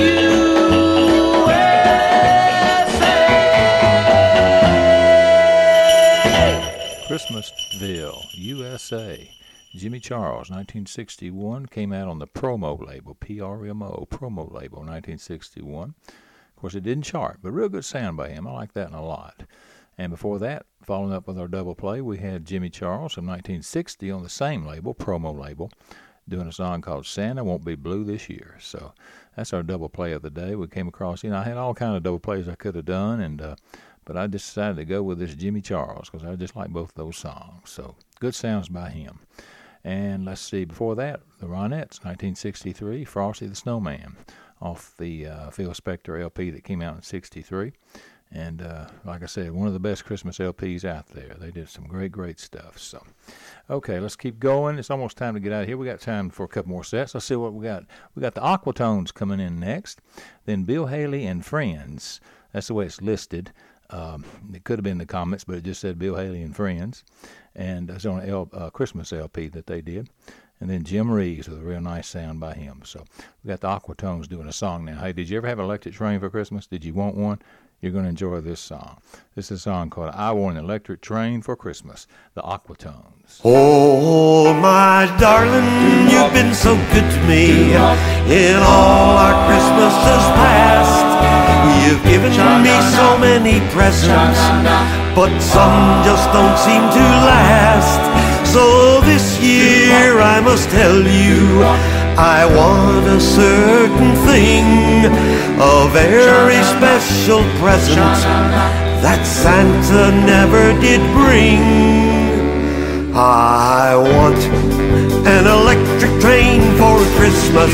Christmasville, USA. Jimmy Charles, 1961, came out on the Promo label, PRMO, Promo label, 1961. Of course, it didn't chart, but real good sound by him. I like that one a lot. And before that, following up with our double play, we had Jimmy Charles from 1960 on the same label, Promo label, doing a song called Santa Won't Be Blue This Year. So that's our double play of the day. We came across, I had all kind of double plays I could have done, and but I just decided to go with this Jimmy Charles because I just like both those songs. So good sounds by him. And let's see, before that, the Ronettes, 1963, Frosty the Snowman, off the Phil Spector LP that came out in 63. And like I said, one of the best Christmas LPs out there. They did some great stuff. So, okay, let's keep going. It's almost time to get out of here. We got time for a couple more sets. Let's see what we got. We got the Aquatones coming in next. Then Bill Haley and Friends. That's the way it's listed. It could have been the comments, but it just said Bill Haley and Friends. And it's on a Christmas LP that they did. And then Jim Reeves with a real nice sound by him. So we got the Aquatones doing a song now. Hey, did you ever have an electric train for Christmas? Did you want one? You're going to enjoy this song. This is a song called I Want an Electric Train for Christmas, the Aquatones. Oh, my darling, you've been so good to me in all our Christmases past. You've given me so many presents, but some just don't seem to last. So this year I must tell you, I want a certain thing, a very special present that Santa never did bring. I want an electric train for Christmas.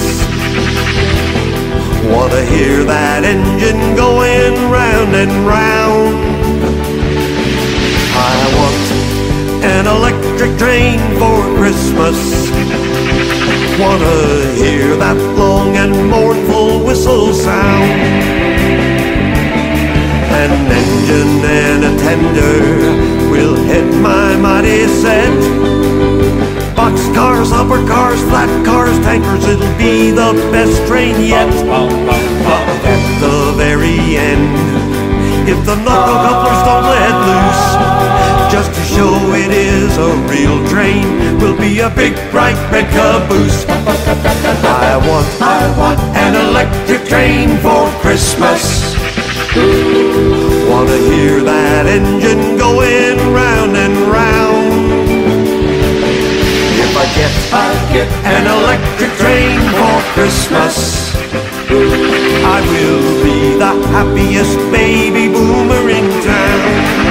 Want to hear that engine going round and round. I want an electric train for Christmas. Want to hear that long and mournful whistle sound. An engine and a tender will head my mighty set. Boxcars, upper cars, flat cars, tankers, it'll be the best train yet. But at the very end, if the knuckle couplers don't let loose, just to show it is a real train, will be a big bright red caboose. I want an electric train for Christmas. Want to hear that engine going round and round. If I get an electric train for Christmas, I will be the happiest baby boomer in town.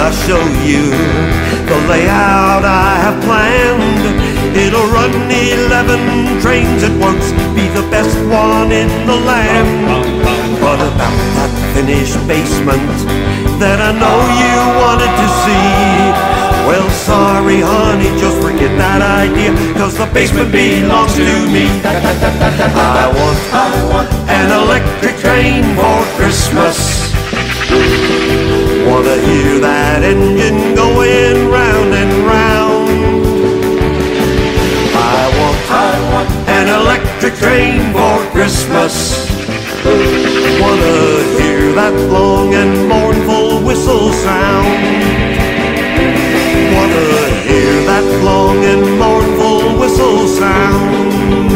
I show you the layout I have planned. It'll run 11 trains at once, be the best one in the land. But about that finished basement that I know you wanted to see, well, sorry, honey, just forget that idea, 'cause the basement belongs to me. I want an electric train for Christmas. Wanna hear that engine going round and round. I want an electric train for Christmas. Wanna hear that long and mournful whistle sound. Wanna hear that long and mournful whistle sound.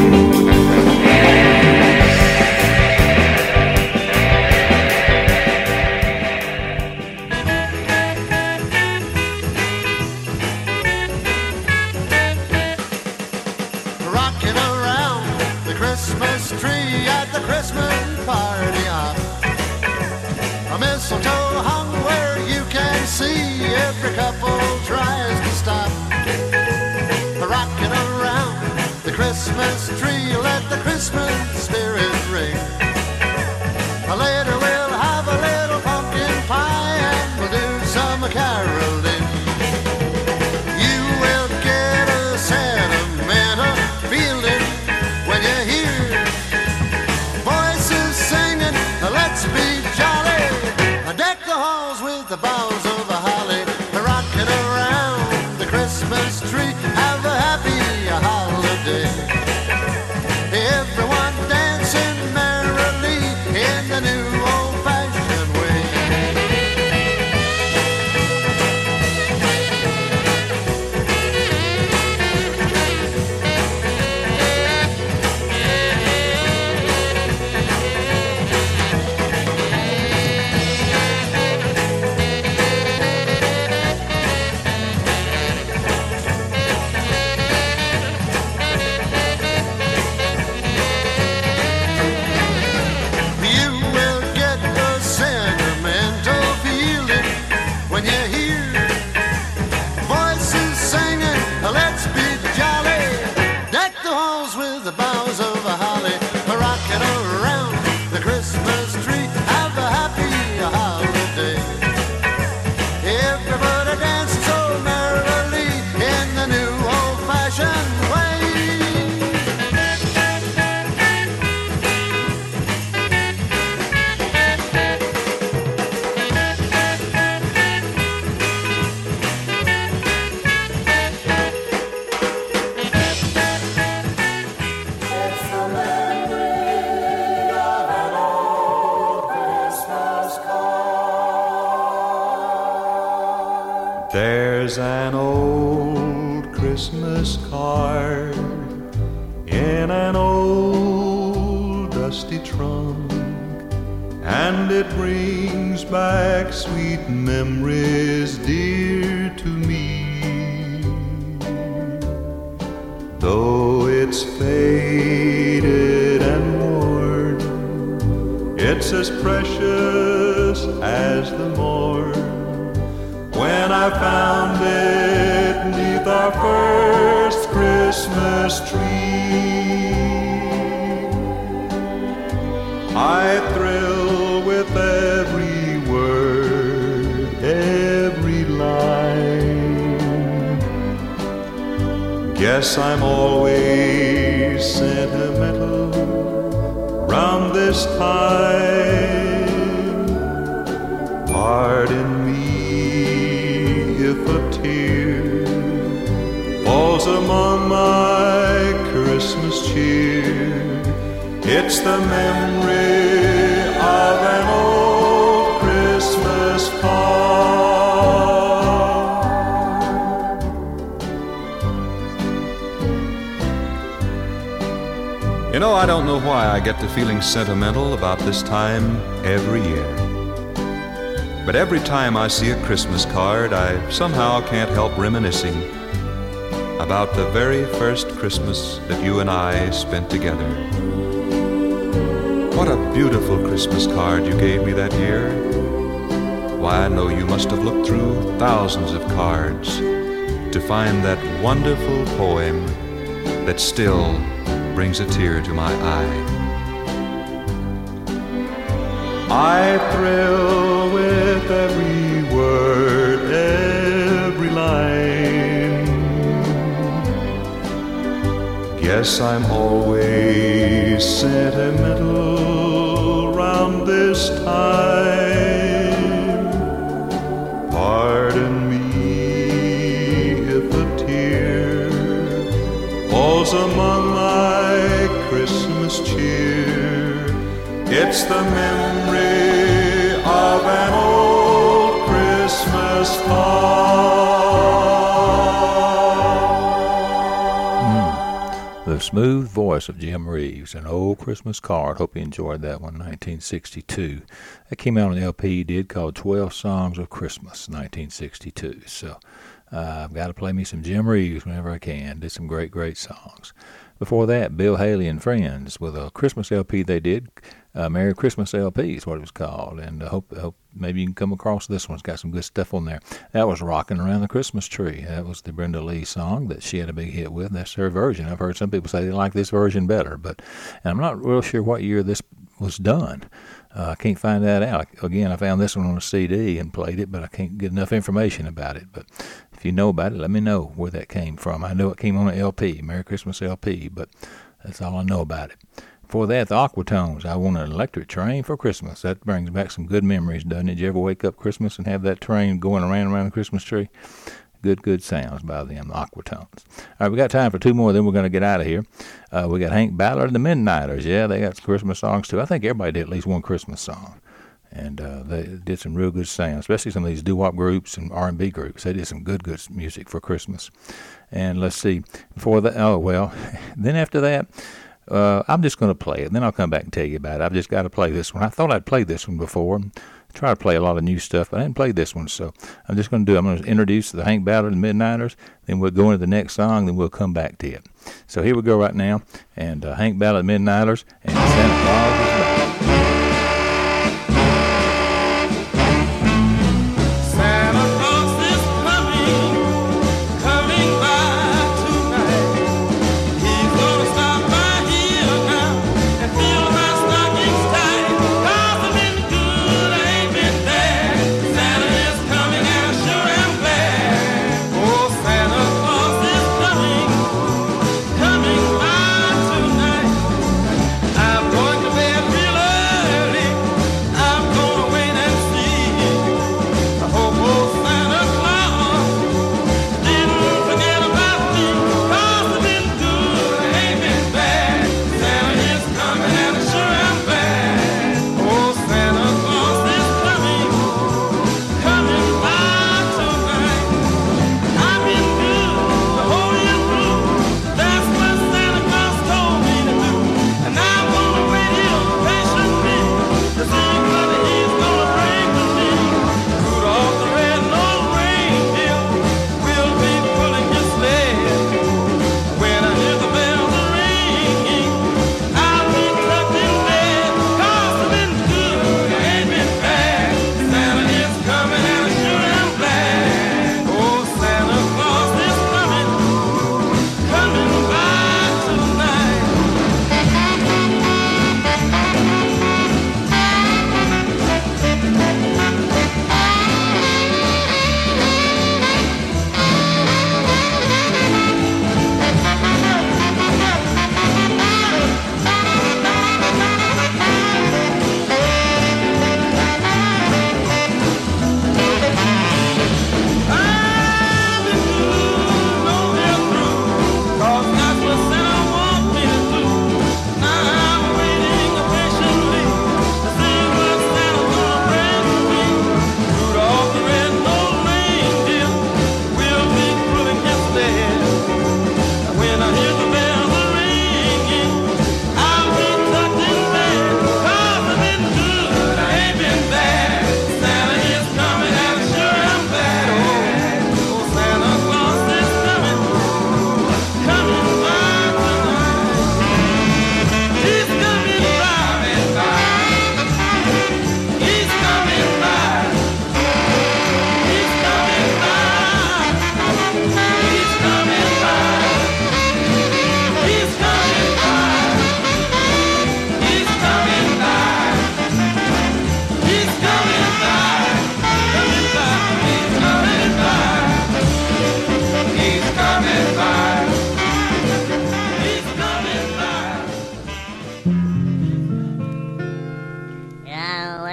Rocking around the Christmas tree at the Christmas party hop. A mistletoe hung where you can see every couple tries to stop. Rocking around the Christmas tree, let the Christmas spirit ring. Later we'll have a little pumpkin pie and we'll do some caroling. You will get a sentimental feeling when you hear voices singing, let's be jolly. Deck the halls with the boughs of a holly. Rocking around the Christmas tree, have a happy holiday. Everyone dancing merrily in the new old-fashioned way. You will get a sentimental feeling when you hear voices singing, let's be jolly. Deck the halls with the boughs of a holly. Rocking around the Christmas tree, have a happy holiday. Everybody dancing so merrily in the new old-fashioned way. There's an old Christmas card in an old dusty trunk, and it brings back sweet memories dear to me. Though it's faded and worn, it's as precious as the morn when I found it neath our first Christmas tree. I thrill with every word, every line. Guess I'm always sentimental round this time. Pardon me if a tear falls among my Christmas cheer. It's the memory of an old Christmas card. You know, I don't know why I get to feeling sentimental about this time every year. But every time I see a Christmas card, I somehow can't help reminiscing about the very first Christmas that you and I spent together. What a beautiful Christmas card you gave me that year. Why, I know you must have looked through thousands of cards to find that wonderful poem that still brings a tear to my eye. I thrill with every word, every line. Guess I'm always sentimental round this time. Pardon me if a tear falls among my Christmas cheer. It's the memory of an old Christmas card. The smooth voice of Jim Reeves, An Old Christmas Card. Hope you enjoyed that one, 1962. That came out on the LP he did called 12 Songs of Christmas, 1962. So I've got to play me some Jim Reeves whenever I can. Did some great, great songs. Before that, Bill Haley and Friends with a Christmas LP they did. Merry Christmas LP is what it was called. And I hope maybe you can come across this one. It's got some good stuff on there. That was Rockin' Around the Christmas Tree. That was the Brenda Lee song that she had a big hit with. That's her version. I've heard some people say they like this version better. And I'm not real sure what year this was done. I can't find that out. Again, I found this one on a CD and played it, but I can't get enough information about it. But if you know about it, let me know where that came from. I know it came on an LP, Merry Christmas LP, but that's all I know about it. Before that, the Aquatones, I Want an Electric Train for Christmas. That brings back some good memories, doesn't it? Did you ever wake up Christmas and have that train going around the Christmas tree? Good sounds by them, the Aquatones. All right, we got time for two more, then we're going to get out of here. We got Hank Ballard and the Midnighters. Yeah, they got some Christmas songs, too. I think everybody did at least one Christmas song. And they did some real good sounds, especially some of these doo-wop groups and R&B groups. They did some good music for Christmas. And let's see, before that, then after that, I'm just going to play it. Then I'll come back and tell you about it. I've just got to play this one. I thought I'd played this one before. Try to play a lot of new stuff, but I hadn't played this one, so I'm going to introduce the Hank Ballard and Midnighters, then we'll go into the next song, then we'll come back to it. So here we go right now, and Hank Ballard and Midnighters, and Santa Claus is back. I'm going to bed real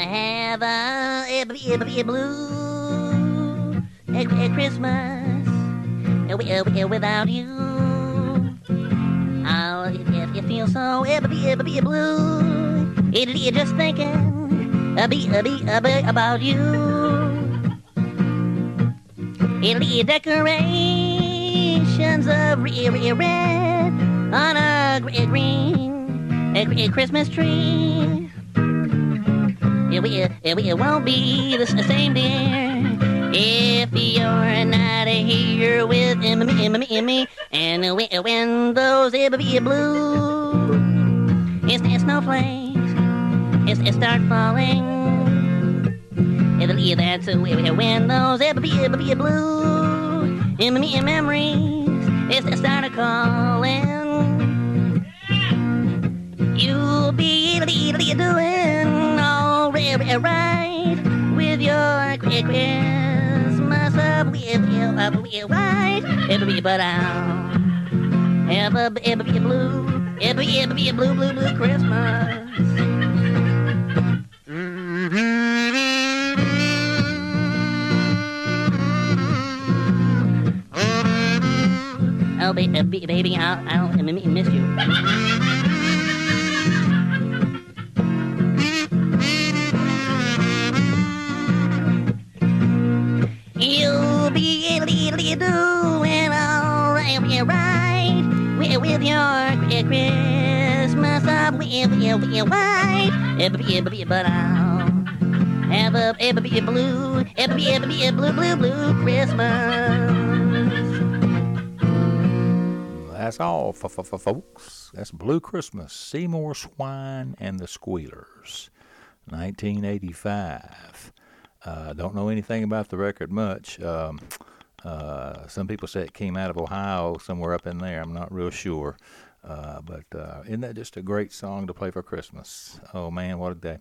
have a blue Christmas without you. Oh, it feels so blue. It just thinking about you. Decorations of red on a green Christmas tree. It won't be the same, dear, if you're not here with me. And when those blue snowflakes start falling, that's when those blue memories start calling. You'll be doing all right with your Christmas up right. But I'll have a blue Christmas. Oh, baby, I'll miss you. You'll be doing all right with your Christmas up white. But I'll have a blue Christmas. That's all, folks. That's Blue Christmas, Seymour Swine and the Squealers, 1985. Don't know anything about the record much. Some people say it came out of Ohio, somewhere up in there. I'm not real sure. But isn't that just a great song to play for Christmas? Oh, man, what a day.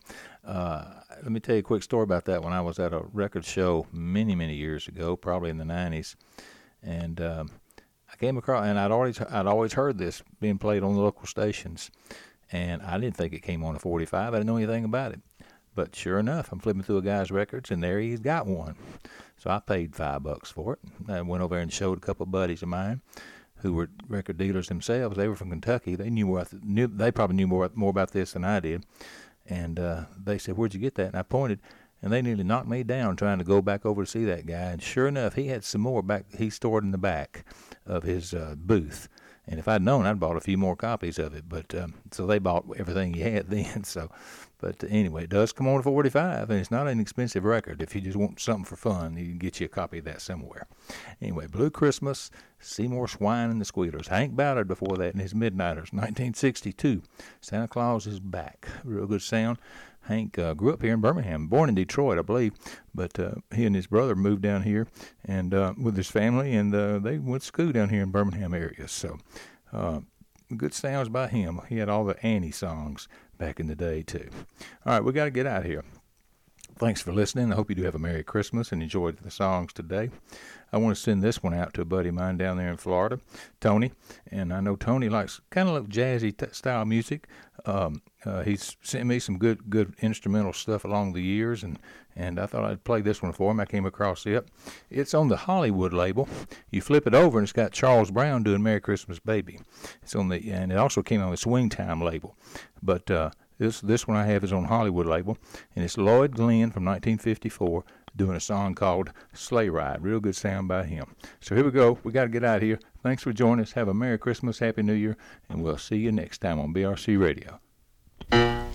Let me tell you a quick story about that. When I was at a record show many, many years ago, probably in the 90s, and I came across, and I'd always heard this being played on the local stations, and I didn't think it came on a 45. I didn't know anything about it. But sure enough, I'm flipping through a guy's records, and there he's got one. So I paid $5 for it. I went over there and showed a couple of buddies of mine who were record dealers themselves. They were from Kentucky. They they probably knew more about this than I did. And they said, "Where'd you get that?" And I pointed, and they nearly knocked me down trying to go back over to see that guy. And sure enough, he had some more back. He stored in the back of his booth. And if I'd known, I'd bought a few more copies of it. But so they bought everything he had then. But anyway, it does come on to 45, and it's not an expensive record. If you just want something for fun, you can get you a copy of that somewhere. Anyway, Blue Christmas, Seymour Swine and the Squealers. Hank Ballard before that in his Midnighters, 1962. Santa Claus is Back. Real good sound. Hank grew up here in Birmingham, born in Detroit, I believe, but he and his brother moved down here and with his family, and they went to school down here in Birmingham area. So good sounds by him. He had all the Annie songs back in the day, too. All right, we got to get out of here. Thanks for listening. I hope you do have a Merry Christmas and enjoyed the songs today. I want to send this one out to a buddy of mine down there in Florida, Tony. And I know Tony likes kind of jazzy style music. He's sent me some good instrumental stuff along the years, and I thought I'd play this one for him. I came across it. It's on the Hollywood label. You flip it over, and it's got Charles Brown doing Merry Christmas Baby. And it also came on the Swing Time label. But this one I have is on Hollywood label, and it's Lloyd Glenn from 1954 doing a song called Sleigh Ride. Real good sound by him. So here we go. We got to get out of here. Thanks for joining us. Have a Merry Christmas, Happy New Year, and we'll see you next time on BRC Radio.